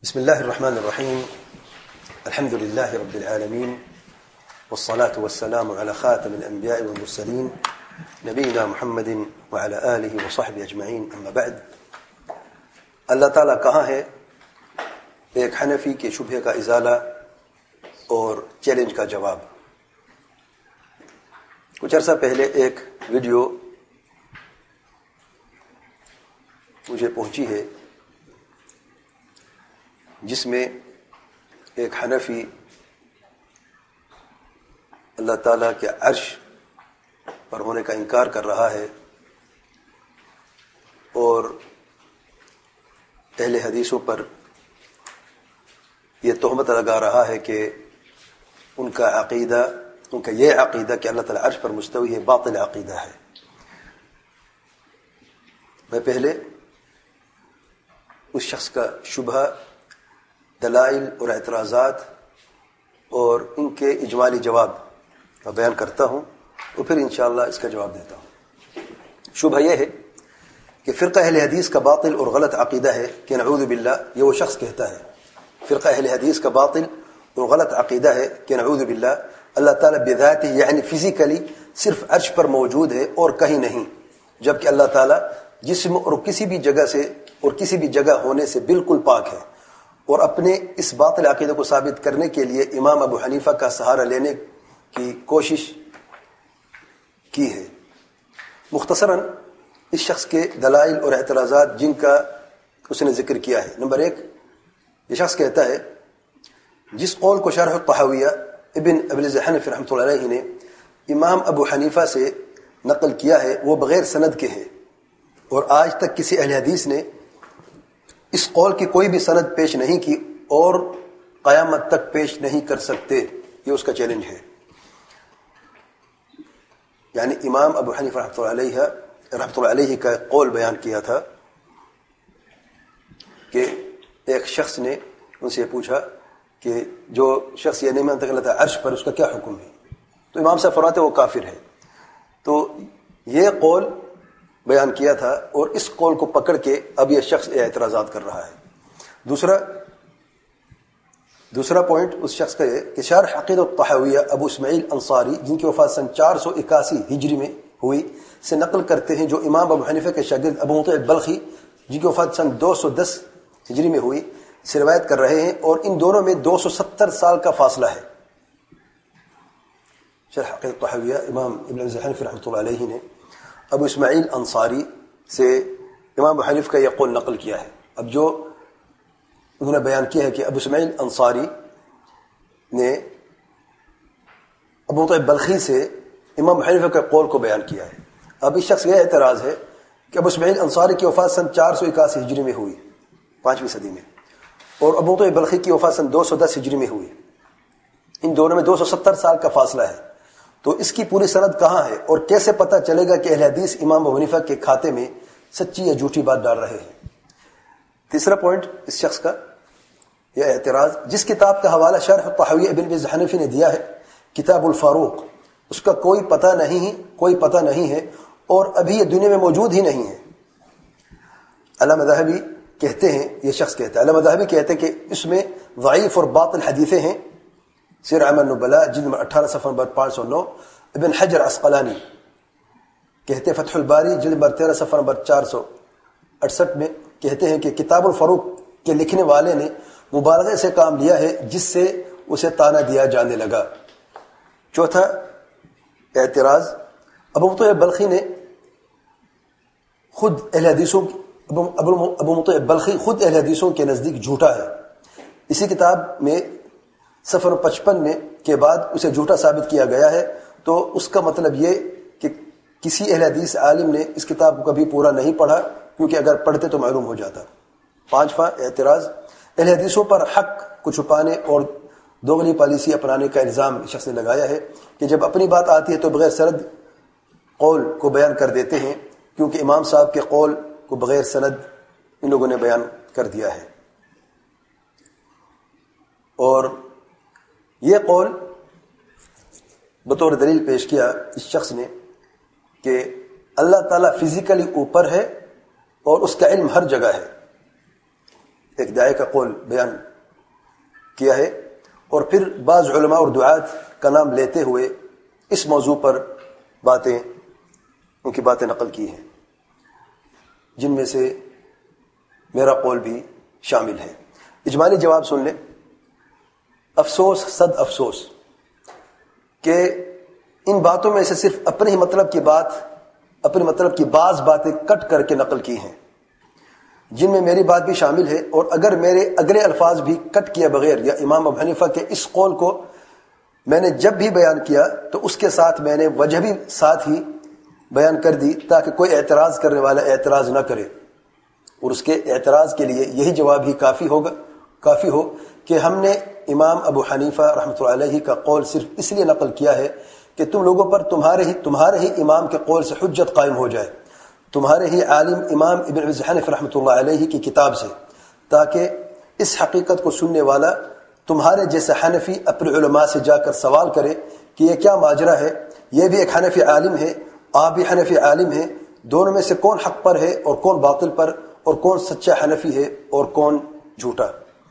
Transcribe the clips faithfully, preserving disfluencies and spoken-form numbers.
بسم الله الرحمن الرحيم. الحمد لله رب العالمين، والصلاة والسلام على خاتم الأنبياء والمرسلين نبينا محمد وعلى آله وصحبه أجمعين. أما بعد، اللہ تعالیٰ کہاں ہے؟ ایک حنفی کے شبہ کا ازالہ اور چیلنج کا جواب. کچھ عرصہ پہلے ایک ویڈیو مجھے پہنچی ہے جس میں ایک حنفی اللہ تعالیٰ کے عرش پر ہونے کا انکار کر رہا ہے اور اہل حدیثوں پر یہ تہمت لگا رہا ہے کہ ان کا عقیدہ ان کا یہ عقیدہ کہ اللہ تعالیٰ عرش پر مستوی ہے باطل عقیدہ ہے. میں پہلے اس شخص کا شبہ، دلائل اور اعتراضات اور ان کے اجمالی جواب کا بیان کرتا ہوں اور پھر انشاءاللہ اس کا جواب دیتا ہوں. شبہ یہ ہے کہ فرقہ اہل حدیث کا باطل اور غلط عقیدہ ہے کہ نعوذ باللہ، یہ وہ شخص کہتا ہے فرقہ اہل حدیث کا باطل اور غلط عقیدہ ہے کہ نعوذ باللہ اللہ تعالیٰ بذات یعنی فزیکلی صرف عرش پر موجود ہے اور کہیں نہیں، جبکہ اللہ تعالیٰ جسم اور کسی بھی جگہ سے اور کسی بھی جگہ ہونے سے بالکل پاک ہے. اور اپنے اس باطل عقیدہ کو ثابت کرنے کے لیے امام ابو حنیفہ کا سہارا لینے کی کوشش کی ہے. مختصراً اس شخص کے دلائل اور اعتراضات جن کا اس نے ذکر کیا ہے. نمبر ایک، یہ شخص کہتا ہے جس قول کو شرح الطحاویہ ابن ابی العز حنفی رحمۃ اللہ علیہ نے امام ابو حنیفہ سے نقل کیا ہے وہ بغیر سند کے ہے، اور آج تک کسی اہل حدیث نے اس قول کی کوئی بھی سند پیش نہیں کی اور قیامت تک پیش نہیں کر سکتے. یہ اس کا چیلنج ہے. یعنی امام ابو حنیفہ رحمۃ اللہ علیہ رحمۃ اللہ علیہ کا قول بیان کیا تھا کہ ایک شخص نے ان سے پوچھا کہ جو شخص یہ نہیں مانتا کہ اللہ تعالیٰ عرش پر، اس کا کیا حکم ہے؟ تو امام صاحب فرماتے وہ کافر ہے. تو یہ قول بیان کیا تھا اور اس قول کو پکڑ کے اب یہ شخص اعتراضات کر رہا ہے. دوسرا دوسرا پوائنٹ اس شخص کا ہے کہ شارح عقیدہ الطحاویہ ابو اسماعیل انصاری، جن کی وفات سن چار سو اکاسی ہجری میں ہوئی، سے نقل کرتے ہیں جو امام ابو حنیفہ کے شاگرد ابو مطیع بلخی جن کی وفات سن دو سو دس ہجری میں ہوئی سے روایت کر رہے ہیں، اور ان دونوں میں دو سو ستر سال کا فاصلہ ہے. شرح عقیدہ الطحاویہ امام ابن ابی حنیفہ رحمۃ اللہ علیہ نے ابو اسماعیل انصاری سے امام ابو حنیفہ کا یہ قول نقل کیا ہے. اب جو انہوں نے بیان کیا ہے کہ ابو اسماعیل انصاری نے ابو مطیع بلخی سے امام ابو حنیفہ کے قول کو بیان کیا ہے. اب اس شخص کا یہ اعتراض ہے کہ ابو اسماعیل انصاری کی وفات سن چار سو اکاسی ہجری میں ہوئی، پانچویں صدی میں، اور ابو مطیع بلخی کی وفات سن دو سو دس ہجری میں ہوئی. ان دونوں میں دو سو ستر سال کا فاصلہ ہے. تو اس کی پوری سند کہاں ہے اور کیسے پتہ چلے گا کہ اہل حدیث امام ابو حنیفہ کے کھاتے میں سچی یا جھوٹی بات ڈال رہے ہیں؟ تیسرا پوائنٹ اس شخص کا یہ اعتراض، جس کتاب کا حوالہ شرح الطحاویہ ابن ابی حنیفہ نے دیا ہے کتاب الفاروق، اس کا کوئی پتہ نہیں کوئی پتہ نہیں ہے اور ابھی یہ دنیا میں موجود ہی نہیں ہے. علامہ ذہبی کہتے ہیں یہ شخص کہتا ہے علامہ ذہبی کہتے ہیں کہ اس میں ضعیف اور باطل حدیثیں ہیں. سیر اعمال النبلاء جلد نمبر اٹھارہ صفحہ نمبر پانچ سو نو. ابن حجر عسقلانی کہتے ہیں فتح الباری جلد نمبر تیرہ صفحہ نمبر چار سو اڑسٹھ میں کہتے ہیں کہ کتاب الفاروق کے لکھنے والے نے مبالغے سے کام لیا ہے جس سے اسے تانا دیا جانے لگا. چوتھا اعتراض، ابو مطیع بلخی نے خود اہل حدیثوں ابو مطیع بلخی خود اہل حدیثوں کے نزدیک جھوٹا ہے. اسی کتاب میں صفحہ پچپن میں کے بعد اسے جھوٹا ثابت کیا گیا ہے. تو اس کا مطلب یہ کہ کسی اہل حدیث عالم نے اس کتاب کو کبھی پورا نہیں پڑھا، کیونکہ اگر پڑھتے تو معلوم ہو جاتا. پانچواں اعتراض، اہل حدیثوں پر حق کو چھپانے اور دوغلی پالیسی اپنانے کا الزام اس شخص نے لگایا ہے کہ جب اپنی بات آتی ہے تو بغیر سند قول کو بیان کر دیتے ہیں، کیونکہ امام صاحب کے قول کو بغیر سند ان لوگوں نے بیان کر دیا ہے. اور یہ قول بطور دلیل پیش کیا اس شخص نے کہ اللہ تعالیٰ فزیکلی اوپر ہے اور اس کا علم ہر جگہ ہے. ایک داعی کا قول بیان کیا ہے، اور پھر بعض علماء اور دعات کا نام لیتے ہوئے اس موضوع پر باتیں ان کی باتیں نقل کی ہیں، جن میں سے میرا قول بھی شامل ہے۔ اجمالی جواب سن لیں۔ افسوس صد افسوس کہ ان باتوں میں سے صرف اپنے ہی مطلب کی بات اپنے مطلب کی بعض باتیں کٹ کر کے نقل کی ہیں، جن میں میری بات بھی شامل ہے، اور اگر میرے اگلے الفاظ بھی کٹ کیے بغیر یا امام ابو حنیفہ کے اس قول کو میں نے جب بھی بیان کیا تو اس کے ساتھ میں نے وجہ بھی ساتھ ہی بیان کر دی، تاکہ کوئی اعتراض کرنے والا اعتراض نہ کرے، اور اس کے اعتراض کے لیے یہی جواب ہی کافی ہوگا کافی ہو کہ ہم نے امام ابو حنیفہ رحمۃ اللہ علیہ کا قول صرف اس لیے نقل کیا ہے کہ تم لوگوں پر تمہارے ہی تمہارے ہی امام کے قول سے حجت قائم ہو جائے، تمہارے ہی عالم امام ابن ابی حنیفہ رحمۃ اللہ علیہ کی کتاب سے، تاکہ اس حقیقت کو سننے والا تمہارے جیسے حنفی اپنے علماء سے جا کر سوال کرے کہ یہ کیا ماجرا ہے، یہ بھی ایک حنفی عالم ہے، آپ بھی حنفی عالم ہیں، دونوں میں سے کون حق پر ہے اور کون باطل پر، اور کون سچا حنفی ہے اور کون جھوٹا۔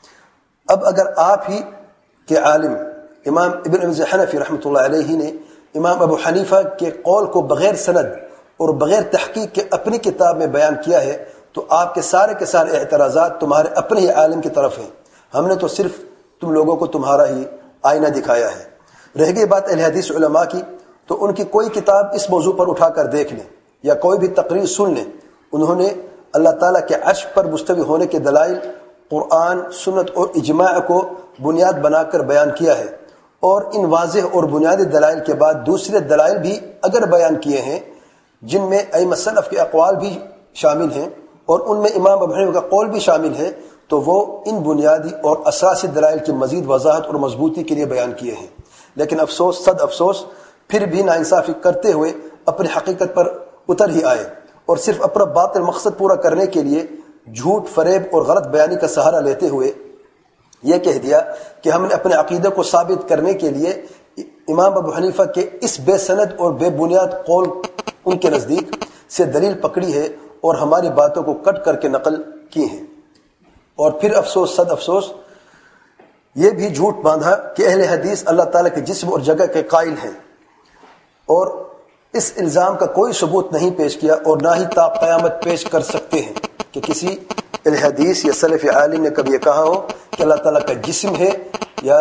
اب اگر آپ ہی کے عالم امام ابن ابی حنیفہ رحمۃ اللہ علیہ نے امام ابو حنیفہ کے قول کو بغیر سند اور بغیر تحقیق کے اپنی کتاب میں بیان کیا ہے، تو آپ کے سارے کے سارے اعتراضات تمہارے اپنے ہی عالم کی طرف ہیں، ہم نے تو صرف تم لوگوں کو تمہارا ہی آئینہ دکھایا ہے۔ رہ گئی بات اہل حدیث علماء کی، تو ان کی کوئی کتاب اس موضوع پر اٹھا کر دیکھ لیں یا کوئی بھی تقریر سن لیں، انہوں نے اللہ تعالیٰ کے عرش پر مستوی ہونے کے دلائل قرآن، سنت اور اجماع کو بنیاد بنا کر بیان کیا ہے، اور ان واضح اور بنیادی دلائل کے بعد دوسرے دلائل بھی اگر بیان کیے ہیں، جن میں ائمہ سلف کے اقوال بھی شامل ہیں اور ان میں امام ابو حنیفہ کا قول بھی شامل ہے، تو وہ ان بنیادی اور اساسی دلائل کی مزید وضاحت اور مضبوطی کے لیے بیان کیے ہیں۔ لیکن افسوس صد افسوس پھر بھی ناانصافی کرتے ہوئے اپنی حقیقت پر اتر ہی آئے، اور صرف اپنا باطل مقصد پورا کرنے کے لیے جھوٹ، فریب اور غلط بیانی کا سہارا لیتے ہوئے یہ کہہ دیا کہ ہم نے اپنے عقیدے کو ثابت کرنے کے لیے امام ابو حنیفہ کے اس بے سند اور بے بنیاد قول ان کے نزدیک سے دلیل پکڑی ہے اور ہماری باتوں کو کٹ کر کے نقل کی ہیں۔ اور پھر افسوس صد افسوس یہ بھی جھوٹ باندھا کہ اہل حدیث اللہ تعالیٰ کے جسم اور جگہ کے قائل ہیں، اور اس الزام کا کوئی ثبوت نہیں پیش کیا اور نہ ہی تا قیامت پیش کر سکتے ہیں کہ کسی اہل حدیث یا سلف عالم نے کبھی یہ کہا ہو کہ اللہ تعالیٰ کا جسم ہے یا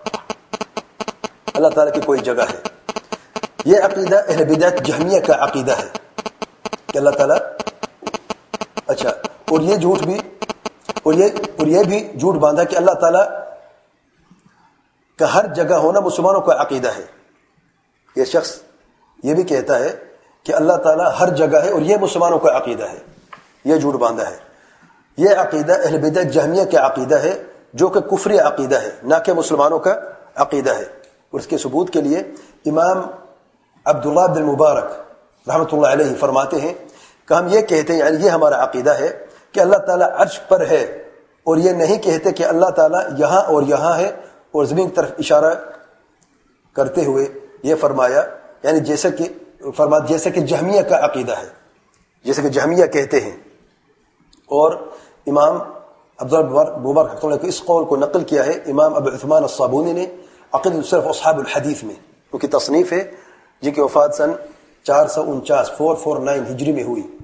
اللہ تعالیٰ کی کوئی جگہ ہے۔ یہ عقیدہ اہل بدعت جہمیہ کا عقیدہ ہے کہ اللہ تعالیٰ اچھا اور یہ جھوٹ بھی اور یہ اور یہ بھی جھوٹ باندھا کہ اللہ تعالیٰ کا ہر جگہ ہونا مسلمانوں کا عقیدہ ہے۔ یہ شخص یہ بھی کہتا ہے کہ اللہ تعالیٰ ہر جگہ ہے اور یہ مسلمانوں کا عقیدہ ہے، یہ جھوٹ باندھا ہے۔ یہ عقیدہ اہل بدعت جہمیہ کا عقیدہ ہے، جو کہ کفری عقیدہ ہے، نہ کہ مسلمانوں کا عقیدہ ہے۔ اور اس کے ثبوت کے لیے امام عبداللہ بن المبارک رحمۃ اللہ علیہ فرماتے ہیں کہ ہم یہ کہتے ہیں، یعنی یہ ہمارا عقیدہ ہے کہ اللہ تعالیٰ عرش پر ہے، اور یہ نہیں کہتے کہ اللہ تعالیٰ یہاں اور یہاں ہے، اور زمین کی طرف اشارہ کرتے ہوئے یہ فرمایا، یعنی جیسے کہ فرما جیسے کہ جہمیہ کا عقیدہ ہے، جیسے کہ جہمیہ کہتے ہیں۔ اور امام عبداللہ مبارک رحمۃ اللہ کے اس قول کو نقل کیا ہے امام ابو عثمان الصابونی نے عقیدۃ السلف اصحاب الحدیث میں، ان کی تصنیف ہے جن کی وفات سن چار سو انچاس فور فور نائن ہجری میں ہوئی۔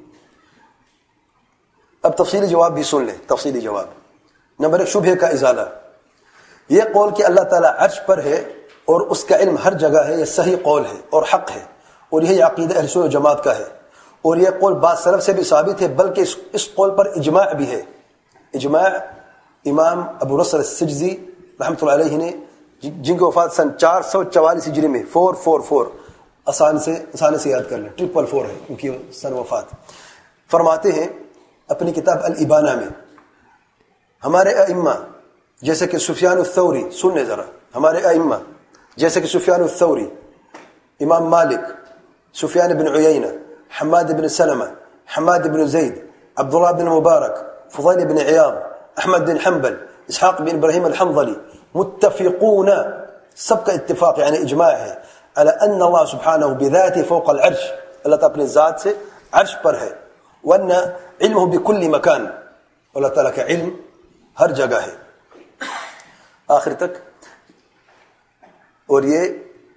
اب تفصیلی جواب بھی سن لیں۔ تفصیلی جواب نمبر ایک، شبہ کا ازالہ۔ یہ قول کہ اللہ تعالیٰ عرش پر ہے اور اس کا علم ہر جگہ ہے، یہ صحیح قول ہے اور حق ہے، اور یہی عقیدہ اہل سنت و جماعت کا ہے، اور یہ قول بعض سلف سے بھی ثابت ہے، بلکہ اس, اس قول پر اجماع بھی ہے۔ اجماع امام ابو نصر السجزی رحمۃ اللہ علیہ نے، جن کی وفات سن چار سو چوالیس ہجری میں، فور فور فور آسان سے آسانی سے یاد کر لیں، ٹرپل فور ہے ان کی سن وفات، فرماتے ہیں اپنی کتاب الابانہ میں، ہمارے ائمہ جیسے کہ سفیان الثوری، سننے ذرا، ہمارے ائمہ جیسے کہ سفیان الثوری، امام مالک، سفیان بن عیینہ، حماد بن سلمہ، حماد بن زید، عبداللہ بن مبارک، فضیل بن عیاض، احمد بن حنبل، اسحاق بن ابراہیم الحنظلی، متفقون، سب کا اتفاق یعنی اجماع ہے، علی ان اللہ سبحانہ بذاتہ فوق العرش، اللہ تعالیٰ اپنے ذات سے عرش پر ہے، وان علمہ بکل مکان، اللہ تعالیٰ کا علم ہر جگہ ہے آخر تک. اور یہ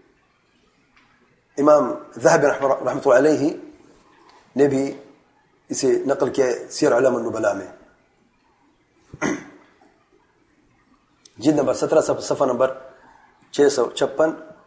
امام ذہبی رحمۃ اللہ علیہ نے بھی اسے نقل کیا ہے سیر اعلام النبلاء میں. جلد نمبر سترہ صفحہ نمبر چھ سو چھپن.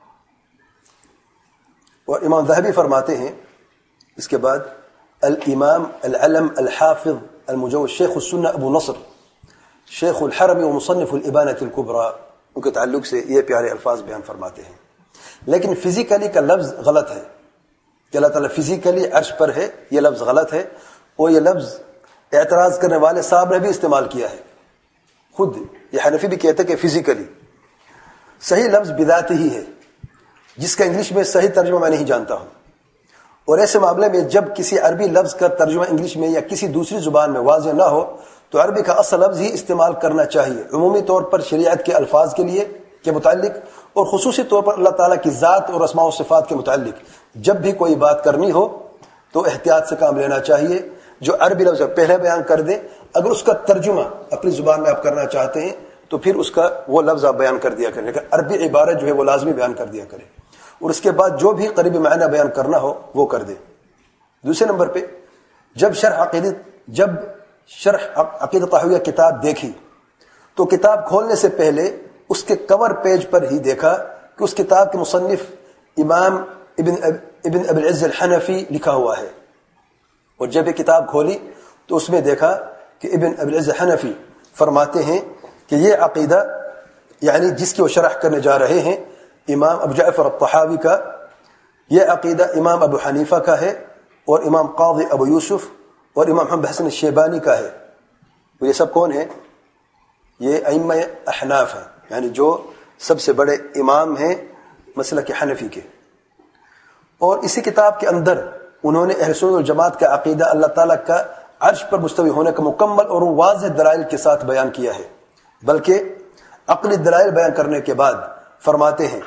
اور امام ذہبی فرماتے ہیں اس کے بعد الامام العلم الحافظ المجوز شیخ السنہ ابو نصر شیخ الحرم و مصنف الابانۃ الکبریٰ ان کے تعلق سے یہ پیارے الفاظ بیان فرماتے ہیں. لیکن فزیکلی کا لفظ غلط ہے کہ اللہ تعالیٰ فزیکلی عرش پر ہے، یہ لفظ غلط ہے. اور یہ لفظ اعتراض کرنے والے صاحب نے بھی استعمال کیا ہے. خود یہ حنفی بھی کہتے کہ فزیکلی. صحیح لفظ بذات ہی ہے جس کا انگلش میں صحیح ترجمہ میں نہیں جانتا ہوں. اور ایسے معاملے میں جب کسی عربی لفظ کا ترجمہ انگلش میں یا کسی دوسری زبان میں واضح نہ ہو تو عربی کا اصل لفظ ہی استعمال کرنا چاہیے، عمومی طور پر شریعت کے الفاظ کے لیے کے متعلق اور خصوصی طور پر اللہ تعالیٰ کی ذات اور اسماء و صفات کے متعلق. جب بھی کوئی بات کرنی ہو تو احتیاط سے کام لینا چاہیے. جو عربی لفظ پہلے بیان کر دے، اگر اس کا ترجمہ اپنی زبان میں آپ کرنا چاہتے ہیں تو پھر اس کا وہ لفظ آپ بیان کر دیا کریں، لیکن عربی عبارت جو ہے وہ لازمی بیان کر دیا کریں. اور اس کے بعد جو بھی قریبی معنی بیان کرنا ہو وہ کر دے. دوسرے نمبر پہ جب شرح عقیدت جب شرح عقیدۃ طحاویہ کتاب دیکھی تو کتاب کھولنے سے پہلے اس کے کور پیج پر ہی دیکھا کہ اس کتاب کے مصنف امام ابن ابن ابی العز الحنفی لکھا ہوا ہے. اور جب یہ کتاب کھولی تو اس میں دیکھا کہ ابن ابی العز الحنفی فرماتے ہیں کہ یہ عقیدہ یعنی جس کی وہ شرح کرنے جا رہے ہیں امام ابو جعفر الطحاوی کا، یہ عقیدہ امام ابو حنیفہ کا ہے اور امام قاضی ابو یوسف اور امام محمد حسن الشیبانی کا ہے. یہ سب کون ہیں؟ یہ ائمہ احناف ہیں، یعنی جو سب سے بڑے امام ہیں مسلک حنفی کے. اور اسی کتاب کے اندر انہوں نے اہل سنت والجماعت کا عقیدہ اللہ تعالیٰ کا عرش پر مستوی ہونے کا مکمل اور واضح دلائل کے ساتھ بیان کیا ہے. بلکہ عقلی دلائل بیان کرنے کے بعد فرماتے ہیں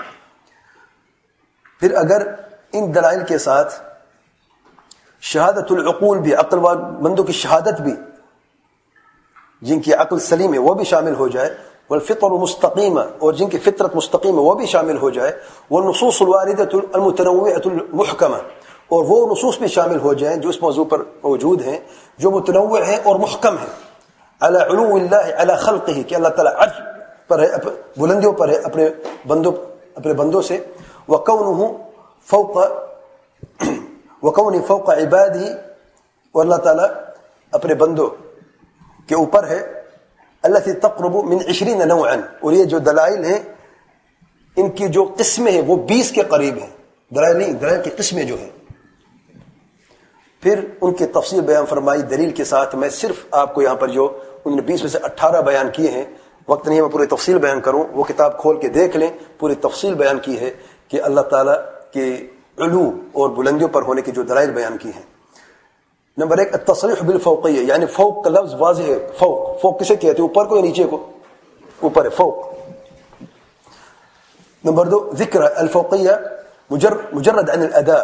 پھر اگر ان دلائل کے ساتھ شہادت العقول بھی، عقل مندوں کی شہادت بھی جن کی عقل سلیم ہے وہ بھی شامل ہو جائے، والفطر مستقیمہ اور جن کی فطرت مستقیم ہے وہ بھی شامل ہو جائے، والنصوص الواردۃ المتنوعۃ المحکمہ اور وہ نصوص بھی شامل ہو جائیں جو اس موضوع پر موجود ہیں جو متنوع ہیں اور محکم ہیں. علی علو اللہ علی خلقہ کہ اللہ تعالیٰ عرش پر ہے، بلندیوں پر ہے اپنے بندوں اپنے بندوں سے. وکونہ فوق وکون فوق عبادہ اور اللہ تعالیٰ اپنے بندوں کے اوپر ہے. التي تقرب من عشرین نوعا اور یہ جو دلائل ہیں ان کی جو قسمیں ہیں وہ بیس کے قریب ہیں. دلائل نہیں، دلائل کی قسمیں جو ہیں. پھر ان کی تفصیل بیان فرمائی دلیل کے ساتھ. میں صرف آپ کو یہاں پر جو انہوں نے بیس میں سے اٹھارہ بیان کیے ہیں، وقت نہیں ہے میں پوری تفصیل بیان کروں، وہ کتاب کھول کے دیکھ لیں. پوری تفصیل بیان کی ہے کہ اللہ تعالیٰ کے علو اور بلندیوں پر ہونے کی جو دلائل بیان کی ہیں. نمبر ایک التصریح بالفوقیہ، یعنی فوق کا لفظ واضح ہے. فوق فوق کسے کہتے ہیں؟ اوپر کو یا نیچے کو؟ اوپر ہے فوق. نمبر دو ذکر الفوقیہ مجرد عن الاداء.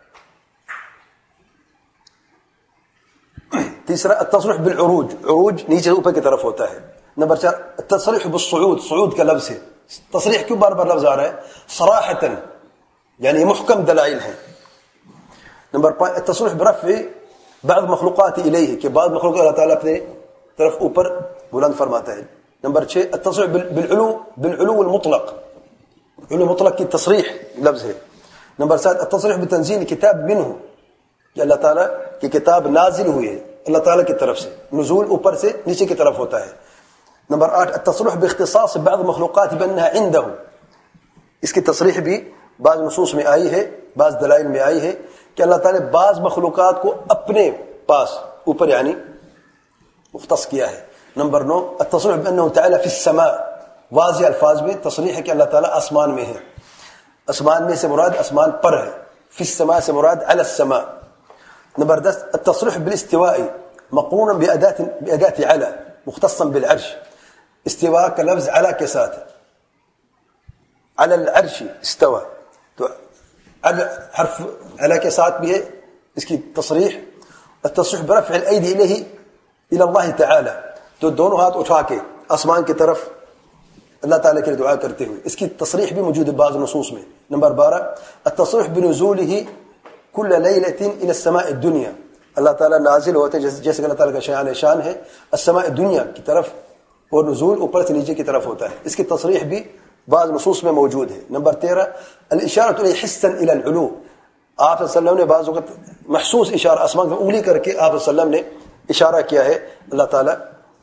تیسرا التصریح بالعروج، عروج نیچے اوپر کی طرف ہوتا ہے. نمبر چار التصریح بالصعود، صعود کا لفظ ہے. تصریح کیوں بار بار لفظ آ رہا ہے؟ صراحتا یعنی محکم دلائل ہیں. نمبر پانچ التصریح برفع بعض مخلوقات الیہ کہ بعض مخلوقات اللہ تعالیٰ اپنے طرف اوپر بلند فرماتا ہے. نمبر چھ التصریح بالعلو بالعلو المطلق، علو مطلق کی تصریح لفظ ہے. نمبر سات التصریح بتنزیل کتاب منہ کہ اللہ تعالیٰ کی کتاب نازل ہوئی ہے اللہ تعالیٰ کی طرف سے. نزول اوپر سے نیچے کی طرف ہوتا ہے. نمبر آٹھ التصریح باختصاص بعض مخلوقات بانها عنده، اس کی تصریح بھی بعض نصوص میں آئی ہے، بعض دلائل میں آئی ہے کہ اللہ تعالیٰ نے بعض مخلوقات کو اپنے پاس اوپر یعنی مختص کیا ہے. نمبر نو التصریح بانه تعالی فی السماء، واضح الفاظ میں تصریح ہے کہ اللہ تعالیٰ آسمان میں ہے. آسمان میں سے مراد آسمان پر ہے، فی السماء سے مراد علی السماء. نمبر دس التصریح بالاستواء مقرونا بأداة بأداة علی مختصا بالعرش. استواء کا لفظ علی کے ساتھ، علی العرش استوى، تو حرف علی کے ساتھ بھی ہے اس کی تصریح. التصریح برفع الایدی الیہ الى اللہ تعالی، تو دونوں ہاتھ اٹھا کے آسمان کی طرف اللہ تعالیٰ کے لیے دعا کرتے ہوئے، اس کی تصریح بھی موجود ہے بعض نصوص میں. نمبر بارہ التصریح بنزولہ کل لیلۃ الی السماء الدنیا، اللہ تعالیٰ نازل ہوتے ہیں جیسے کہ اللہ تعالیٰ کا شان شان ہے السماء الدنیا کی طرف، اور نزول اوپر سے نیچے کی طرف ہوتا ہے. اس کی تصریح بھی بعض نصوص میں موجود ہے. نمبر تیرہ الاشارۃ الیہ حسا الی العلو، آپ صلی اللہ علیہ وسلم نے بعض وقت محسوس اشارہ آسمان میں انگلی کر کے آپ صلی اللہ علیہ وسلم نے اشارہ کیا ہے اللہ تعالیٰ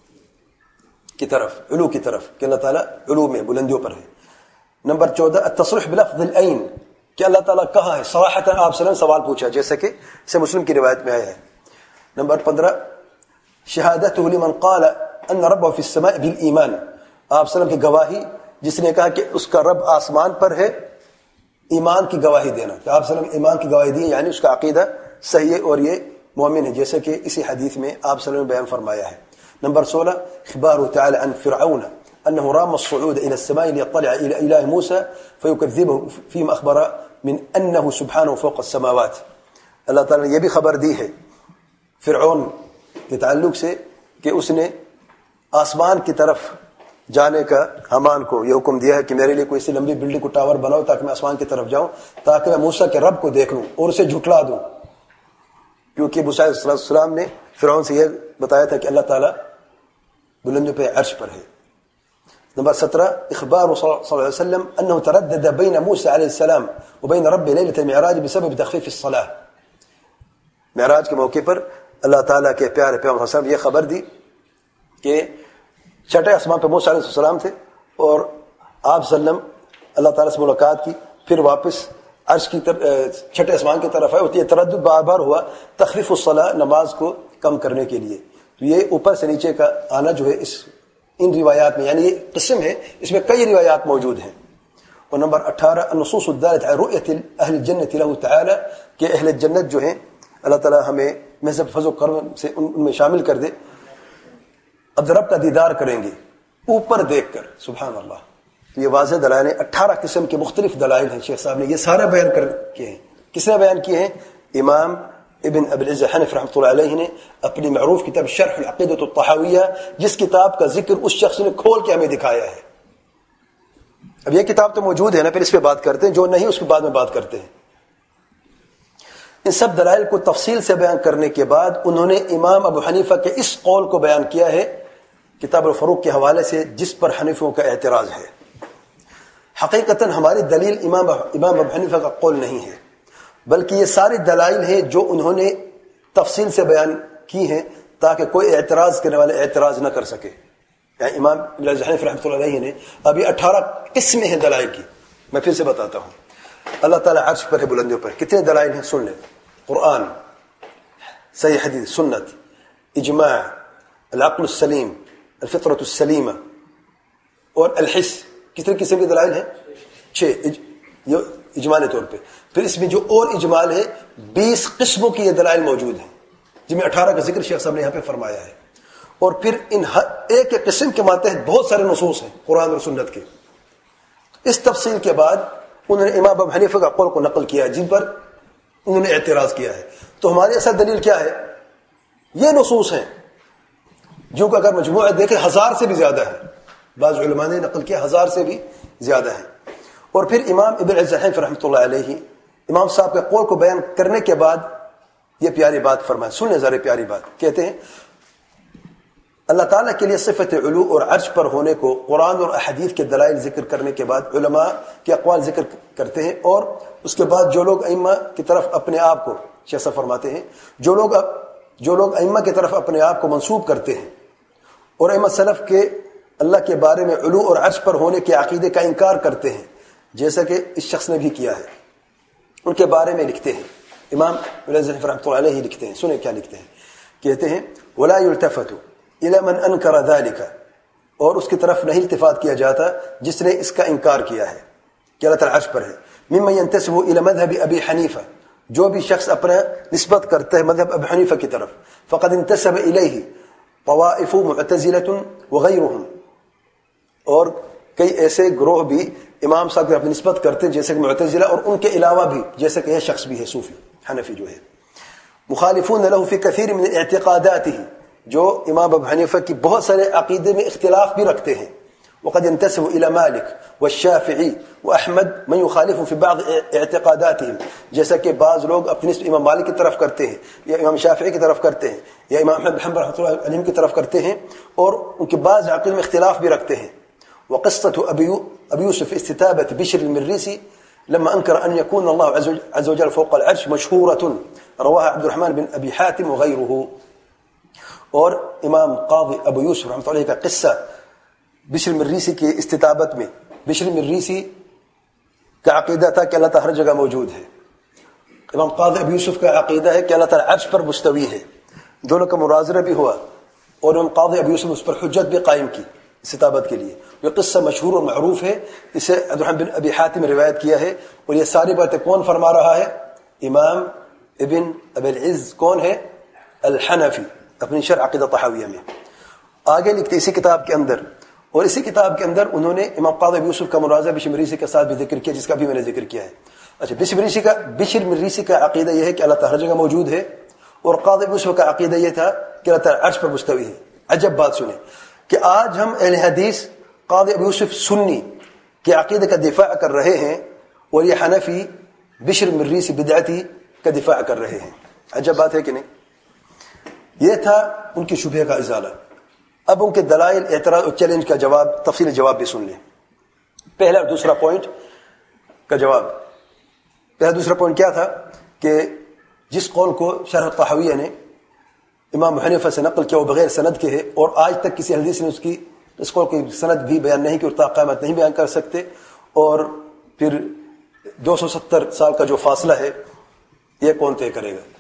کی طرف، علو کی طرف، کہ اللہ تعالیٰ علو میں بلندیوں پر ہے. نمبر چودہ التصریح بلفظ العین، کہ اللہ تعالیٰ کہاں ہے، صراحتاً آپ صلی اللہ علیہ وسلم سوال پوچھا جیسے کہ اسے مسلم کی روایت میں آیا ہے. نمبر پندرہ شہادتہ لمن قال ان ربہ فی السماء بالایمان، آپ صلی اللہ علیہ وسلم کی گواہی جس نے کہا کہ اس کا رب آسمان پر ہے، ایمان کی گواہی دینا، کہ آپ صلی اللہ علیہ وسلم ایمان کی گواہی دی یعنی اس کا عقیدہ صحیح ہے اور یہ مومن ہے، جیسے کہ اسی حدیث میں آپ صلی اللہ علیہ وسلم نے بیان فرمایا ہے. نمبر سولہ اخبار تعالی عن فرعون انه رام الصعود الى السماء ليطلع الى اله موسى فيكذبه فيما اخبر من انه سبحانه فوق السماوات. اللہ تعالی نے یہ بھی خبر دی ہے فرعون کے تعلق سے کہ اس نے آسمان کی طرف جانے کا حامان کو یہ حکم دیا ہے کہ میرے لیے کوئی ایسی لمبی بلڈنگ کو ٹاور بناؤ تاکہ میں آسمان کی طرف جاؤں، تاکہ میں موسیٰ کے رب کو دیکھ لوں اور اسے جھٹلا دوں، کیونکہ موسیٰ علیہ السلام نے فرعون سے یہ بتایا تھا کہ اللہ تعالیٰ بلندوں پہ عرش پر ہے. نمبر سترہ اخبار صلی اللہ علیہ وسلم انه تردد بین موسى علیہ السلام وبین رب لیلۃ المعراج بسبب تخفیف الصلاة. معراج کے موقع پر اللہ تعالیٰ کے پیارے پیغمبر صلی اللہ علیہ وسلم یہ خبر دی کہ چھٹے آسمان پہ موسیٰ علیہ السلام تھے اور آپ صلی اللہ علیہ وسلم اللہ تعالیٰ سے ملاقات کی، پھر واپس عرش کی طرف چھٹے آسمان کی طرف آئے. یہ تردد بار بار ہوا تخفیف الصلاة، نماز کو کم کرنے کے لیے. تو یہ اوپر سے نیچے کا آنا جو ہے اس ان روایات میں، یعنی یہ قسم ہے، اس میں کئی روایات موجود ہیں. اور نمبر اٹھارہ النصوص الدالۃ علی رؤیۃ اہل الجنۃ له تعالی، کہ اہل جنت جو ہیں اللہ تعالیٰ ہمیں محض فضل و کرم سے ان میں شامل کر دے، اب رب کا دیدار کریں گے اوپر دیکھ کر. سبحان اللہ. تو یہ واضح دلائل ہیں، اٹھارہ قسم کے مختلف دلائل ہیں. شیخ صاحب نے یہ سارا بیان کر کے ہیں. کس نے بیان کیے ہیں؟ امام ابن ابی العز حنفی رحمۃ اللہ علیہ نے اپنی معروف کتاب شرح العقیدۃ الطحاویہ، جس کتاب کا ذکر اس شخص نے کھول کے ہمیں دکھایا ہے. اب یہ کتاب تو موجود ہے نا، پھر اس پہ بات کرتے ہیں، جو نہیں اس کے بعد میں بات کرتے ہیں. ان سب دلائل کو تفصیل سے بیان کرنے کے بعد انہوں نے امام ابو حنیفہ کے اس قول کو بیان کیا ہے کتاب الفروق کے حوالے سے، جس پر حنفیوں کا اعتراض ہے. حقیقتاً ہماری دلیل امام امام ابو حنیفہ کا قول نہیں ہے، بلکہ یہ ساری دلائل ہیں جو انہوں نے تفصیل سے بیان کی ہیں تاکہ کوئی اعتراض کرنے والے اعتراض نہ کر سکے. یعنی امام ابن حنیفہ رحمۃ اللہ علیہ نے اب یہ اٹھارہ قسمیں ہیں دلائل کی. میں پھر سے بتاتا ہوں. اللہ تعالیٰ عرش پر ہے، بلندیوں پر. کتنے دلائل ہیں سن لیں. قرآن، صحیح حدیث، سنت، اجماع، العقل السلیم، الفطرۃ السلیمہ اور الحس. کتنے قسم کے دلائل ہیں؟ چھ. یہ اجمالی طور پہ. پھر اس میں جو اور اجمال ہے بیس قسموں کی یہ دلائل موجود ہیں، جن میں اٹھارہ کا ذکر شیخ صاحب نے یہاں پہ فرمایا ہے. اور پھر ان ایک ایک قسم کے ماتحت بہت سارے نصوص ہیں قرآن اور سنت کے. اس تفصیل کے بعد انہوں نے امام ابو حنیفہ کا قول کو نقل کیا جن پر انہوں نے اعتراض کیا ہے. تو ہماری اصل دلیل کیا ہے؟ یہ نصوص ہیں جو کہ اگر مجموعہ دیکھیں ہزار سے بھی زیادہ ہے. بعض علماء نے نقل کیا ہزار سے بھی زیادہ ہے. اور پھر امام ابن عز حنفی رحمۃ اللہ علیہ امام صاحب کے قول کو بیان کرنے کے بعد یہ پیاری بات فرمائے. سنیں ذرا پیاری بات. کہتے ہیں اللہ تعالیٰ کے لیے صفت علو اور عرش پر ہونے کو قرآن اور احادیث کے دلائل ذکر کرنے کے بعد علماء کے اقوال ذکر کرتے ہیں، اور اس کے بعد جو لوگ ائمہ کی طرف اپنے آپ کو شیخ صاحب فرماتے ہیں جو لوگ جو لوگ ائمہ کی طرف اپنے آپ کو منسوب کرتے ہیں اور ائمہ سلف کے اللہ کے بارے میں علو اور عرش پر ہونے کے عقیدے کا انکار کرتے ہیں، جیسا کہ اس شخص نے بھی کیا ہے، ان کے بارے میں لکھتے ہیں. امام ابن حنیفہ رحمۃ اللہ علیہ لکھتے ہیں. سنیں کیا لکھتے ہیں. کہتے ہیں ولا يلتفت الى من انکر ذلك، اور اس کی طرف نہیں التفات کیا جاتا جس نے اس کا انکار کیا ہے کہ اللہ تعالی عرش پر ہے. ممن ينتسب الى مذهب ابی حنیفہ، جو بھی شخص اپنا نسبت کرتا ہے مذہب ابی حنیفہ کی طرف، فقد انتسب الیہ طوائف معتزلۃ وغیرهم، اور کئی ایسے گروہ بھی امام صاحب کی اپنی نسبت کرتے ہیں جیسے کہ معتزلہ، اور ان کے علاوہ بھی جیسے کہ یہ شخص بھی ہے صوفی حنفی جو ہے. مخالفون له فی کثیر من اعتقاداته، جو امام ابو حنیفہ کی بہت سارے عقیدے میں اختلاف بھی رکھتے ہیں. وقد ينتسب الى مالك والشافعي واحمد من يخالف في بعض اعتقاداتهم، جیسا کہ بعض لوگ اپنی نسبت امام مالک کی طرف کرتے ہیں یا امام شافعی کی طرف کرتے ہیں یا امام احمد بن حنبل رحمۃ اللہ علیہ کی طرف کرتے ہیں اور ان کے بعض عقیدے میں اختلاف بھی رکھتے ہیں. وقصة ابي ابي يوسف استتابة بشر المريسي لما انكر ان يكون الله عز وجل فوق العرش مشهورة رواها عبد الرحمن بن ابي حاتم وغيره. اور امام قاضی ابو یوسف رحمۃ اللہ علیہ کا قصہ بشر مریسی کی استطابت میں، بشر مریسی کا عقیدہ تھا کہ اللہ تعالیٰ ہر جگہ موجود ہے. امام قاضی ابو یوسف کا عقیدہ ہے کہ اللہ تعالیٰ عرش پر مستوی ہے. دونوں کا مناظرہ بھی ہوا اور امام قاضی ابو یوسف اس پر حجت بھی قائم کی استطابت کے لیے. یہ قصہ مشہور اور معروف ہے، اسے عبد الرحمن بن ابی حاتم روایت کیا ہے. اور یہ ساری باتیں کون فرما رہا ہے؟ امام ابن ابی العز کون ہے؟ الحنفی، اپنی شرح عقیدہ طحاویہ میں. آگے لکھتے اسی کتاب کے اندر، اور اسی کتاب کے اندر انہوں نے امام قاضی ابو یوسف کا مناظرہ بشر مریسی کے ساتھ بھی ذکر کیا، جس کا بھی میں نے ذکر کیا ہے. اچھا، بشر مریسی کا بشر مریسی کا عقیدہ یہ ہے کہ اللہ تعالیٰ ہر جگہ موجود ہے، اور قاضی ابو یوسف کا عقیدہ یہ تھا کہ اللہ تعالیٰ عرش پر مستوی ہے. عجب بات سنیں کہ آج ہم اہل حدیث قاضی ابو یوسف سنی کے عقیدے کا دفاع کر رہے ہیں، اور یہ حنفی بشر مریسی بدعتی کا دفاع کر رہے ہیں. عجب بات ہے کہ نہیں؟ یہ تھا ان کی شبہ کا ازالہ. اب ان کے دلائل، اعتراض اور چیلنج کا جواب، تفصیل جواب بھی سن لیں. پہلا اور دوسرا پوائنٹ کا جواب. پہلا دوسرا پوائنٹ کیا تھا کہ جس قول کو شرح طحاویہ نے امام حنیفہ سے نقل کیا وہ بغیر سند کے ہے، اور آج تک کسی حدیث نے اس کی اس قول کی سند بھی بیان نہیں کی اور تا قیامت نہیں بیان کر سکتے. اور پھر دو سو ستر سال کا جو فاصلہ ہے یہ کون طے کرے گا؟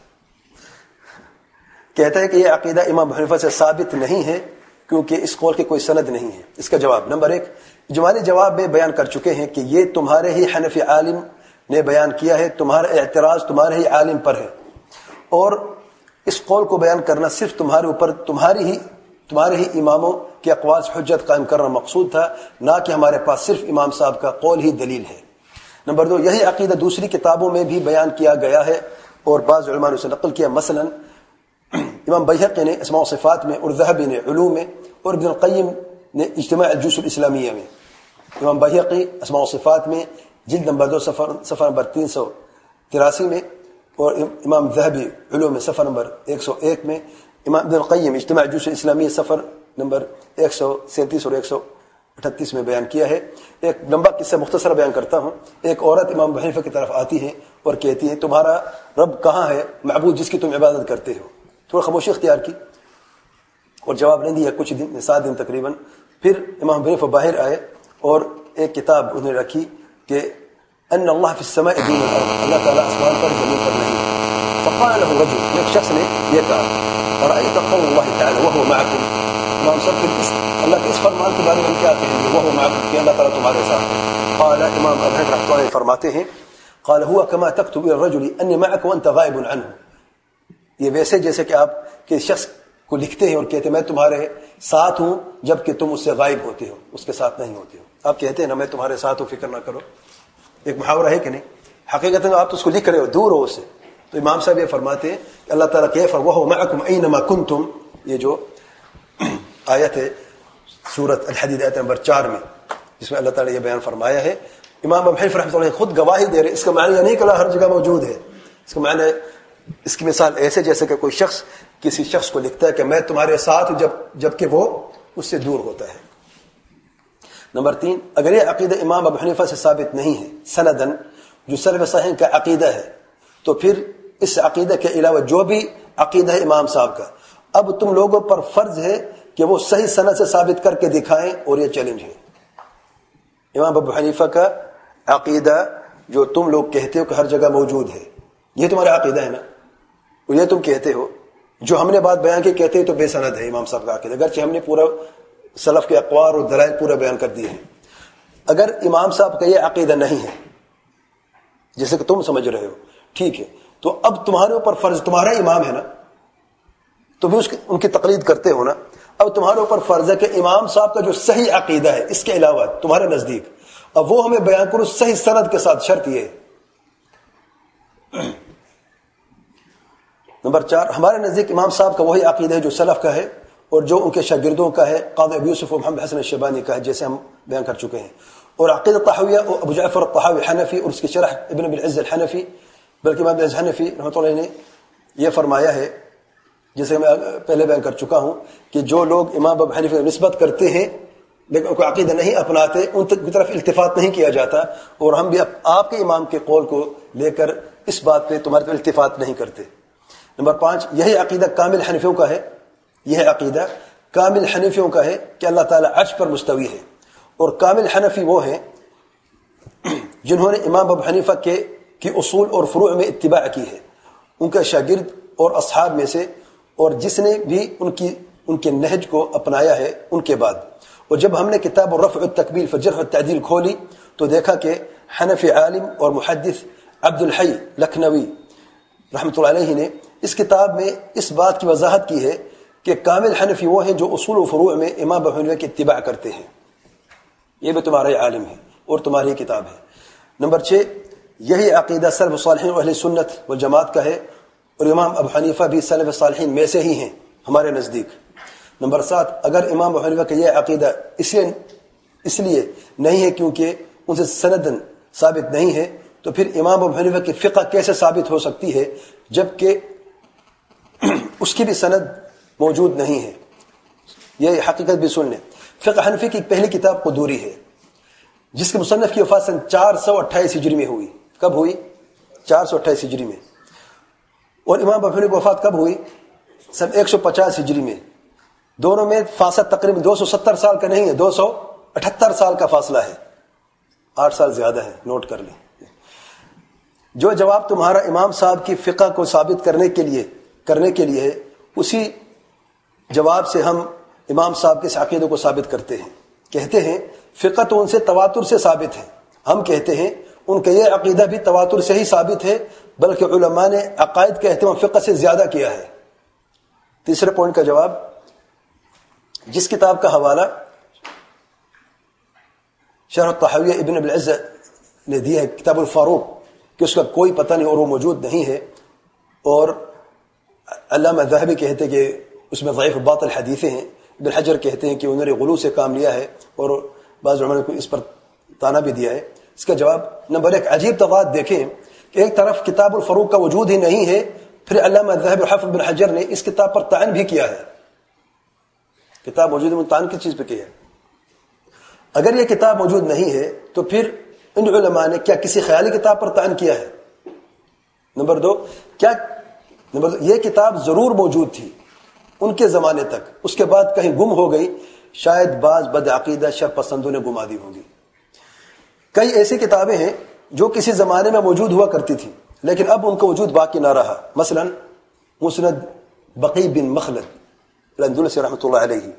کہتا ہے کہ یہ عقیدہ امام حنیفہ سے ثابت نہیں ہے کیونکہ اس قول کی کوئی سند نہیں ہے. اس کا جواب نمبر ایک، اجمالی جواب میں بیان کر چکے ہیں کہ یہ تمہارے ہی حنفی عالم نے بیان کیا ہے، تمہارا اعتراض تمہارے ہی عالم پر ہے، اور اس قول کو بیان کرنا صرف تمہارے اوپر، تمہاری ہی تمہارے ہی اماموں کے اقوال سے حجت قائم کرنا مقصود تھا، نہ کہ ہمارے پاس صرف امام صاحب کا قول ہی دلیل ہے. نمبر دو، یہی عقیدہ دوسری کتابوں میں بھی بیان کیا گیا ہے اور بعض علماء نے اسے نقل کیا. مثلا امام بیہقی نے اسماء و صفات میں، اور ذہبی نے علوم میں، اور ابن القیم نے اجتماع الجیوش الاسلامیہ میں. امام بیہقی اسماء و صفات میں جلد نمبر دو صفحہ صفحہ نمبر تین سو تراسی میں، اور امام ذہبی علوم میں صفحہ نمبر ایک سو ایک میں. امام ابن القیم اجتماع الجیوش الاسلامیہ صفحہ نمبر ایک سو سینتیس اور ایک سو اٹھتیس میں بیان کیا ہے. ایک لمبا قصہ مختصر بیان کرتا ہوں. ایک عورت امام حنیفہ کی طرف آتی ہے اور کہتی ہے تمہارا رب کہاں ہے، معبود جس کی تم عبادت کرتے ہو؟ تھوڑا خاموشی اختیار کی اور جواب نہیں دیا کچھ دن، سات دن تقریباً. پھر امام حنیفہ باہر آئے اور ایک کتاب انہوں نے رکھی کہ ان اللہ فی السماء دون الارض، اللہ تعالیٰ آسمان پر زمین پر نہیں. فقال له رجل، ایک شخص نے یہ کہا ارأیت قول اللہ تعالی وهو معکم، امام صاحب پھر اس اللہ کے اس فرمان کے بارے میں کیا کہیں گے، وهو معکم، کہ اللہ تعالیٰ تمہارے ساتھ ہے. قال امام ابو حنیفہ رحمۃ اللہ فرماتے ہیں قال هو كما تكتب الى الرجل اني معك وانت غائب عنه، یہ ویسے جیسے کہ آپ کے شخص کو لکھتے ہیں اور کہتے ہیں میں تمہارے ساتھ ہوں جبکہ تم اس سے غائب ہوتے ہو، اس کے ساتھ نہیں ہوتے ہو. آپ کہتے ہیں نا میں تمہارے ساتھ ہوں، فکر نہ کرو. ایک محاورہ ہے کہ نہیں؟ حقیقت میں آپ تو اس کو لکھ رہے ہو، دور ہو اس سے. تو امام صاحب یہ فرماتے ہیں کہ اللہ تعالیٰ کیف وهو معکم اینما کنتم، یہ جو آیت ہے سورۃ الحدید آیت نمبر چار میں جس میں اللہ تعالیٰ یہ بیان فرمایا ہے. امام ابو حنیفہ رحمۃ اللہ خود گواہی دے رہے. اس کا معنی یہ نہیں کہ اللہ ہر جگہ موجود ہے. اس کا معنی، اس کی مثال ایسے جیسے کہ کوئی شخص کسی شخص کو لکھتا ہے کہ میں تمہارے ساتھ ہوں جب جبکہ وہ اس سے دور ہوتا ہے. نمبر تین، اگر یہ عقیدہ امام ابو حنیفہ سے ثابت نہیں ہے سندن، جو سلف صالحین کا عقیدہ ہے، تو پھر اس عقیدہ کے علاوہ جو بھی عقیدہ ہے امام صاحب کا، اب تم لوگوں پر فرض ہے کہ وہ صحیح سند سے ثابت کر کے دکھائیں، اور یہ چیلنج ہے. امام ابو حنیفہ کا عقیدہ جو تم لوگ کہتے ہو کہ ہر جگہ موجود ہے، یہ تمہارا عقیدہ ہے نا، اور یہ تم کہتے ہو، جو ہم نے بات بیان کی کہتے ہیں تو بے سند ہے امام صاحب کا عقیدہ، اگرچہ ہم نے پورا سلف کے اقوال اور دلائل پورا بیان کر دیے ہیں. اگر امام صاحب کا یہ عقیدہ نہیں ہے جیسے کہ تم سمجھ رہے ہو، ٹھیک ہے، تو اب تمہارے اوپر فرض، تمہارا امام ہے نا، تم بھی اس کی ان کی تقلید کرتے ہو نا، اب تمہارے اوپر فرض ہے کہ امام صاحب کا جو صحیح عقیدہ ہے اس کے علاوہ تمہارے نزدیک، اب وہ ہمیں بیان کرو صحیح سند کے ساتھ. شرط یہ ہے نمبر چار، ہمارے نزدیک امام صاحب کا وہی عقیدہ ہے جو سلف کا ہے اور جو ان کے شاگردوں کا ہے، قاضی ابو یوسف و محمد حسن الشیبانی کا ہے، جیسے ہم بیان کر چکے ہیں. اور عقیدہ طحاویہ ابو جعفر الطحاوی حنفی اور اس کی شرح ابن ابی العز الحنفی، بلکہ امام ابن العز حنفی رحمۃ اللہ علیہ نے یہ فرمایا ہے، جیسے میں پہلے بیان کر چکا ہوں، کہ جو لوگ امام ابو حنیفہ نسبت کرتے ہیں لیکن ان کو عقیدہ نہیں اپناتے، ان کی طرف التفات نہیں کیا جاتا، اور ہم بھی آپ کے امام کے قول کو لے کر اس بات پہ تمہارے پہ التفات نہیں کرتے. نمبر پانچ، یہی عقیدہ کامل حنفیوں کا ہے، یہ عقیدہ کامل حنفیوں کا ہے کہ اللہ تعالیٰ عرش پر مستوی ہے. اور کامل حنفی وہ ہیں جنہوں نے امام ابو حنیفہ کے کی اصول اور فروع میں اتباع کی ہے، ان کے شاگرد اور اصحاب میں سے، اور جس نے بھی ان کی ان کے نہج کو اپنایا ہے ان کے بعد. اور جب ہم نے کتاب الرفع والتکبیر فی الجرح والتعدیل کھولی تو دیکھا کہ حنفی عالم اور محدث عبد الحی لکھنوی رحمۃ اللہ علیہ نے اس کتاب میں اس بات کی وضاحت کی ہے کہ کامل حنفی وہ ہیں جو اصول و فروع میں امام ابو حنیفہ کی اتباع کرتے ہیں. یہ بھی تمہارا عالم ہے اور تمہاری کتاب ہے. نمبر چھ، یہی عقیدہ سلف صالحین و اہل سنت والجماعت کا ہے، اور امام ابو حنیفہ بھی سلف صالحین میں سے ہی ہیں ہمارے نزدیک. نمبر سات، اگر امام ابو حنیفہ کا یہ عقیدہ اس لیے اس لیے نہیں ہے کیونکہ ان سے سندن ثابت نہیں ہے، تو پھر امام ابو حنیفہ کی فقہ کیسے ثابت ہو سکتی ہے جبکہ اس کی بھی سند موجود نہیں ہے. یہ حقیقت بھی سن لیں. فقہ حنفی کی پہلی کتاب قدوری ہے، جس کے مصنف کی وفات سن چار سو اٹھائیس ہجری میں ہوئی. کب ہوئی؟ چار سو اٹھائیس ہجری میں. اور امام ابو حنیفہ کی وفات کب ہوئی؟ سن ایک سو پچاس ہجری میں. دونوں میں فاصلہ تقریباً دو سو ستر سال کا نہیں ہے، دو سو اٹھہتر سال کا فاصلہ ہے. آٹھ سال زیادہ ہے، نوٹ کر لیں. جو جواب تمہارا امام صاحب کی فقہ کو ثابت کرنے کے لیے کرنے کے لیے ہے، اسی جواب سے ہم امام صاحب کے اس عقیدے کو ثابت کرتے ہیں. کہتے ہیں فقہ تو ان سے تواتر سے ثابت ہے. ہم کہتے ہیں ان کا یہ عقیدہ بھی تواتر سے ہی ثابت ہے، بلکہ علماء نے عقائد کا اہتمام فقہ سے زیادہ کیا ہے. تیسرے پوائنٹ کا جواب، جس کتاب کا حوالہ شرح الطحاویہ ابن ابی العز نے دیا ہے، کتاب الفاروق، کہ اس کا کوئی پتہ نہیں اور وہ موجود نہیں ہے، اور علامہ ذہبی کہتے کہ اس میں ضعیف باطل حدیثیں ہیں. ابن حجر کہتے ہیں کہ انہوں نے غلو سے کام لیا ہے، اور بعض علماء نے اس پر تانا بھی دیا ہے. اس کا جواب، نمبر ایک، عجیب تضاد دیکھیں کہ ایک طرف کتاب الفروق کا وجود ہی نہیں ہے، پھر علامہ ذہبی اور حافظ ابن حجر نے اس کتاب پر تعین بھی کیا ہے. کتاب موجود ہے، تعین کس چیز پہ کیا ہے؟ اگر یہ کتاب موجود نہیں ہے تو پھر ان علماء نے کیا کسی خیالی کتاب پر تعین کیا ہے؟ نمبر دو، کیا نمبر دو یہ کتاب ضرور موجود تھی ان کے زمانے تک، اس کے بعد کہیں گم ہو گئی، شاید بعض بدعقیدہ شر پسندوں نے گما دی ہوگی. کئی ایسی کتابیں ہیں جو کسی زمانے میں موجود ہوا کرتی تھی لیکن اب ان کا وجود باقی نہ رہا. مثلا مسند بقی بن مخلد الاندلسی رحمۃ اللہ علیہ،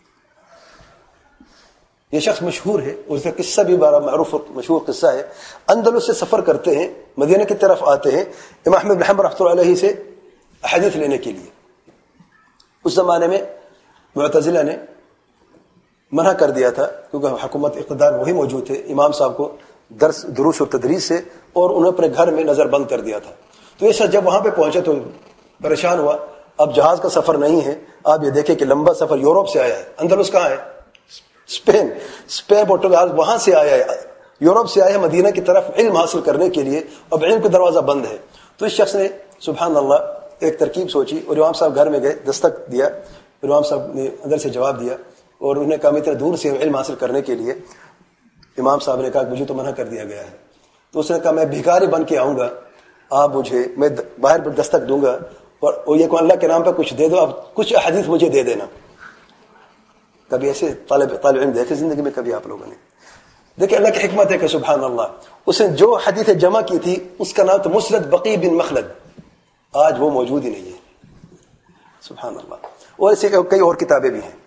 یہ شخص مشہور ہے، اس کا قصہ بھی بڑا معروف مشہور قصہ ہے. اندلس سے سفر کرتے ہیں، مدینہ کی طرف آتے ہیں امام احمد بن حنبل رحمۃ اللہ علیہ سے حدیث لینے کے لیے. اس زمانے میں معتزلہ نے منع کر دیا تھا کیونکہ حکومت اقتدار وہی موجود تھے، امام صاحب کو درس دروس اور تدریس سے، اور انہیں اپنے گھر میں نظر بند کر دیا تھا. تو یہ شخص جب وہاں پہ پہنچے تو پریشان ہوا. اب جہاز کا سفر نہیں ہے، آپ یہ دیکھیں کہ لمبا سفر یورپ سے آیا ہے. اندلس کہاں ہے؟ اسپین. اسپین پرتگال وہاں سے آیا ہے، یورپ سے آیا ہے مدینہ کی طرف علم حاصل کرنے کے لیے. اب علم کا دروازہ بند ہے. تو اس شخص نے سبحان اللہ ایک ترکیب سوچی اور امام صاحب گھر میں گئے، دستک دیا. امام صاحب نے اندر سے جواب دیا اور انہیں کہا اتنے دور سے علم حاصل کرنے کے لیے. امام صاحب نے کہا مجھے تو منع کر دیا گیا ہے. تو اس نے کہا میں بھکاری بن کے آؤں گا، آپ مجھے میں باہر پر دستک دوں گا اور یہ کہ اللہ کے نام پہ کچھ دے دو، اب کچھ حدیث مجھے دے دینا. کبھی ایسے طالب طالب علم دیکھے زندگی میں؟ کبھی آپ لوگوں نے دیکھیں اللہ کی حکمت ہے کہ سبحان اللہ اس نے جو حدیث جمع کی تھی اس کا نام تو مسند بقی بن مخلد، آج وہ موجود ہی نہیں ہے. سبحان اللہ. اور ایسے کئی اور کتابیں بھی ہیں.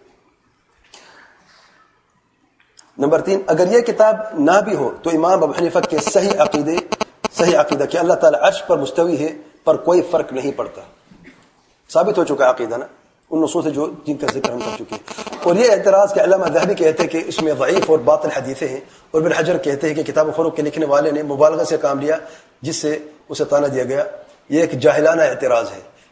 نمبر تین، اگر یہ کتاب نہ بھی ہو تو امام ابو حنیفہ کے صحیح عقیدے صحیح عقیدہ کہ اللہ تعالیٰ عرش پر مستوی ہے پر کوئی فرق نہیں پڑتا، ثابت ہو چکا عقیدہ نا ان نصوص سے جو جن کا ذکر ہم کر چکے ہیں. اور یہ اعتراض کہ علامہ ذہبی کہتے ہیں کہ اس میں ضعیف اور باطل حدیثیں ہیں، اور ابن حجر کہتے ہیں کہ کتاب فروق کے لکھنے والے نے مبالغہ سے کام لیا جس سے اسے تانا دیا گیا، یہ ایک جاہلانہ اعتراض ہے.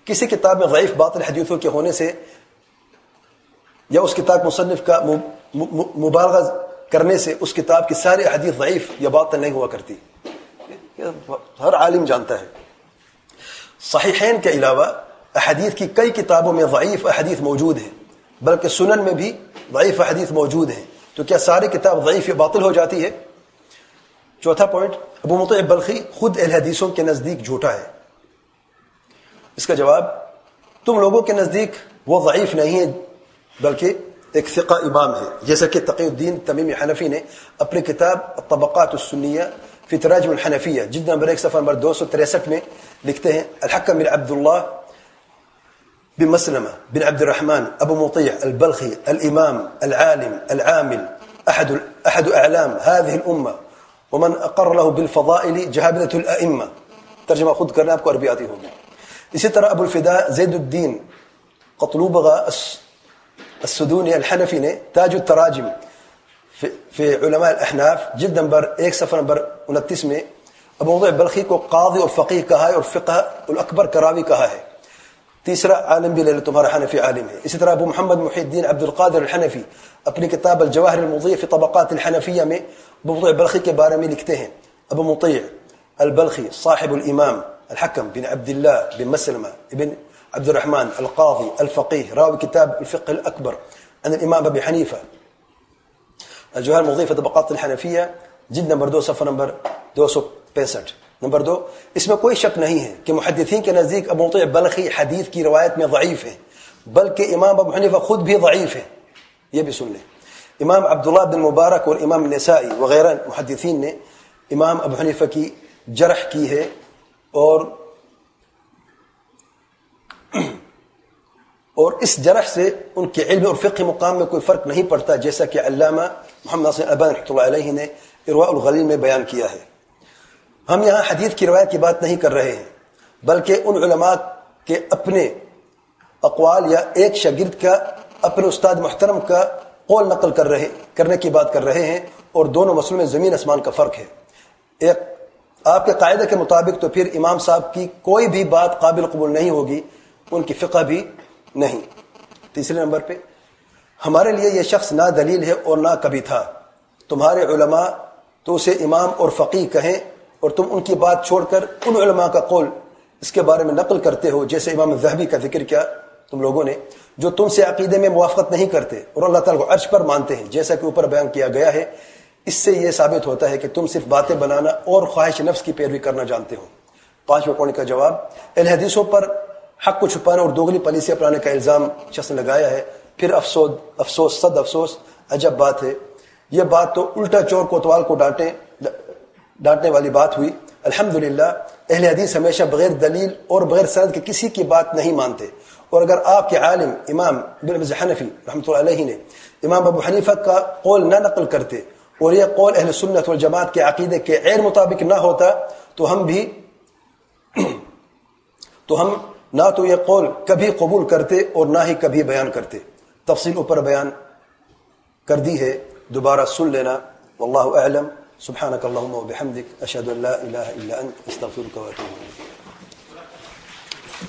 کسی کتاب میں ضعیف باطل حدیثوں کے ہونے سے یا اس کتاب مصنف کا مبالغہ کرنے سے اس کتاب کی ساری احادیث ضعیف یا باطل نہیں ہوا کرتی. ہر عالم جانتا ہے. صحیحین کے علاوہ احادیث کی کئی کتابوں میں ضعیف احادیث موجود ہیں، بلکہ سنن میں بھی ضعیف احادیث موجود ہیں. تو کیا ساری کتاب ضعیف یا باطل ہو جاتی ہے؟ چوتھا پوائنٹ، ابو مطیع بلخی خود اہل حدیثوں کے نزدیک جھوٹا ہے. اس کا جواب، تم لوگوں کے نزدیک وہ ضعیف نہیں ہے بلکہ ایک ثقہ امام ہے، جیسا کہ تقی الدین تمیمی حنفی نے اپنی کتاب الطبقات السنیہ فی تراجم الحنفیہ جلد نمبر ایک صفحہ نمبر دو سو تریسٹھ میں لکھتے ہیں، الحکم بن عبد اللہ بن مسلمہ بن عبد الرحمن ابو مطیع البلخی الامام العالم العامل احد احد اعلام هذه الامه ومن اقر له بالفضائل جهابذة الائمه. ترجمہ خود کرنا، آپ کو عربی آتی ہوگی. اسی طرح ابو الفداء زید الدین قطلوبغہ السدونی الحنفی نے تاج التراجم فی علماء الاحناف جلد نمبر ایک صفحہ نمبر انتیس میں ابو مطیع بلخی کو قاضی اور فقیہ کہا ہے اور فقہ الاکبر کراوی کہا ہے. تیسرا عالم بھی لے لو، تمہارا حنفی عالم ہے. اسی طرح ابو محمد محی الدین عبد القادر الحنفی اپنی کتاب الجواہر المضیہ فی طبقات الحنفیہ میں ابو مطیع بلخی کے بارے میں لکھتے ہیں، ابو مطیع البلخی صاحب الامام الحکم بن عبد اللہ بن مسلمہ ابن عبد الرحمن القاضی الفقيه راوي كتاب الفقه الأكبر عن الإمام أبي حنيفة الجواهر المضية في طبقات الحنفية جلد نمبر دو صفحہ نمبر دو سو پینسٹھ. نمبر دو، اس میں کوئی شک نہیں ہے کہ محدثین کے نزدیک ابو مطیع بلخی حدیث کی روایت میں ضعیف ہے، بلکہ امام ابو حنیفہ خود بھی ضعیف ہے. یہ بھی سن لیں. امام عبداللہ بن مبارک اور امام نسائی وغیرہ محدثین نے امام ابو حنیفہ کی جرح کی ہے اور اور اس جرح سے ان کے علم اور فقہ مقام میں کوئی فرق نہیں پڑتا، جیسا کہ علامہ محمد ناصر الالبانی رحمۃ اللہ علیہ نے ارواء الغلیل میں بیان کیا ہے. ہم یہاں حدیث کی روایت کی بات نہیں کر رہے ہیں، بلکہ ان علماء کے اپنے اقوال یا ایک شاگرد کا اپنے استاد محترم کا قول نقل کر رہے کرنے کی بات کر رہے ہیں، اور دونوں مسئلوں میں زمین آسمان کا فرق ہے. ایک آپ کے قاعدے کے مطابق تو پھر امام صاحب کی کوئی بھی بات قابل قبول نہیں ہوگی، ان کی فقہ بھی نہیں. تیسرے نمبر پہ، ہمارے لیے یہ شخص نہ دلیل ہے اور نہ کبھی تھا. تمہارے علماء تو اسے امام اور فقیہ کہیں، اور تم ان کی بات چھوڑ کر ان علماء کا قول اس کے بارے میں نقل کرتے ہو، جیسے امام الذہبی کا ذکر کیا تم لوگوں نے، جو تم سے عقیدے میں موافقت نہیں کرتے اور اللہ تعالیٰ کو عرش پر مانتے ہیں، جیسا کہ اوپر بیان کیا گیا ہے. اس سے یہ ثابت ہوتا ہے کہ تم صرف باتیں بنانا اور خواہش نفس کی پیروی کرنا جانتے ہو. پانچویں پوائنٹ کا جواب، اہل حدیثوں پر حق کو چھپانے اور دوگلی پالیسی اپنانے کا الزام شخص نے لگایا ہے. پھر افسوس افسوس صد افسوس عجب بات ہے، یہ بات تو الٹا چور کوتوال کو ڈانٹے ڈانٹنے والی بات ہوئی. الحمدللہ اہل حدیث ہمیشہ بغیر دلیل اور بغیر سند کے کسی کی بات نہیں مانتے، اور اگر آپ کے عالم امام ابن ابی حنفی رحمۃ اللہ علیہ نے امام ابو حنیفہ کا قول نہ نقل کرتے اور یہ قول اہل سنت والجماعت کے عقیدے کے غیر مطابق نہ ہوتا تو ہم بھی تو ہم نہ تو یہ قول کبھی قبول کرتے اور نہ ہی کبھی بیان کرتے. تفصیل اوپر بیان کر دی ہے، دوبارہ سن لینا. واللہ اعلم. سبحانک اللہم و بحمدک، اشہد ان لا الہ الا انت، استغفرک و اتوب الیک.